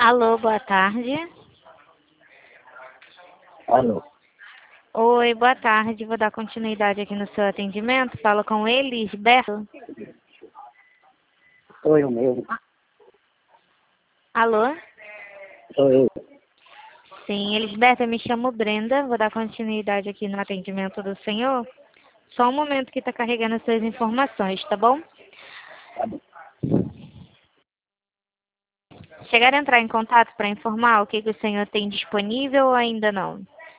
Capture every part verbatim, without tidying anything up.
Alô, boa tarde. Alô. Oi, boa tarde. Vou dar continuidade aqui no seu atendimento. Fala com ele, Lisberto. Sou eu mesmo. Alô? Sou eu. Sim, Elisberto, eu me chamo Brenda. Vou dar continuidade aqui no atendimento do senhor. Só um momento que está carregando as suas informações, tá bom? Tá bom. Chegaram a entrar em contato para informar o que, que o senhor tem disponível ou ainda não?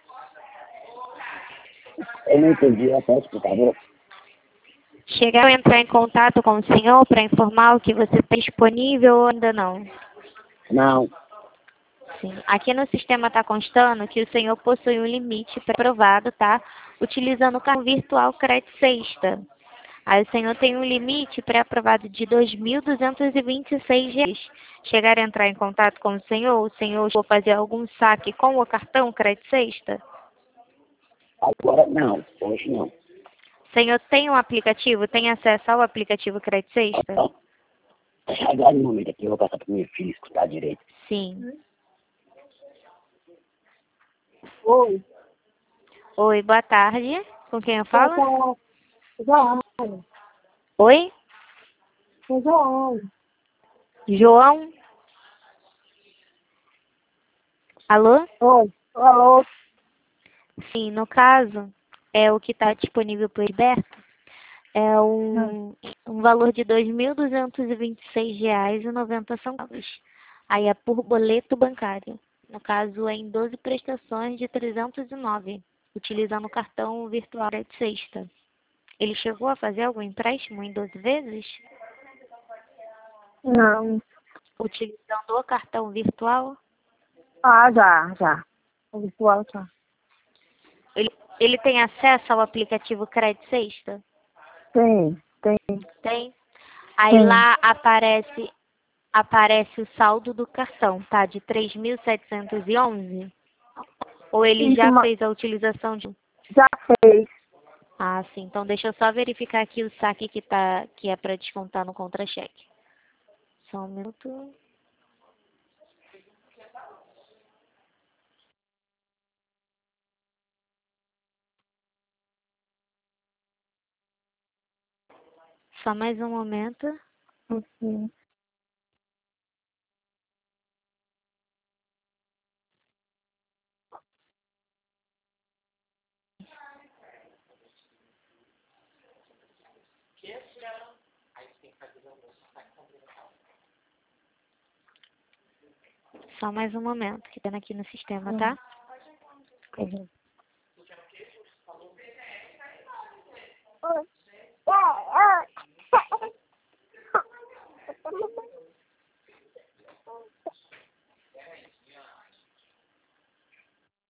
Eu não entendi. Eu posso, por favor? Chegaram a entrar em contato com o senhor para informar o que você tem disponível ou ainda não? Não. Sim. Aqui no sistema está constando que o senhor possui um limite pré-aprovado, tá? Utilizando o cartão virtual Crédito Sexta. Aí o senhor tem um limite pré-aprovado de dois mil duzentos e vinte e seis reais. Chegar a entrar em contato com o senhor, o senhor for fazer algum saque com o cartão Crédito Sexta? Agora não. Hoje não. O senhor tem um aplicativo? Tem acesso ao aplicativo Crédito Sexta? Então, agora no momento aqui eu vou passar para o meu filho escutar direito. Sim. Oi. Oi, boa tarde. Com quem eu falo? João. Oi? João. João? Alô? Oi. Alô. Sim, no caso, é o que está disponível para o Liberto é um, um valor de dois mil duzentos e vinte e seis reais e noventa centavos. Aí é por boleto bancário. No caso, é em doze prestações de trezentos e nove, utilizando o cartão virtual de sexta. Ele chegou a fazer algum empréstimo em doze vezes? Não. Utilizando o cartão virtual? Ah, já, já. O virtual já. Ele, ele tem acesso ao aplicativo Crédito Sexta? Tem, tem, Tem. Aí tem. lá aparece aparece o saldo do cartão, tá? De três mil setecentos e onze? Ou ele Isso, já ma- fez a utilização de... já fez. Ah, sim. Então deixa eu só verificar aqui o saque que, tá, que é para descontar no contra-cheque. Só um minuto. Só mais um momento. Uhum. Só mais um momento, que tá aqui no sistema, tá? Uhum. Oi.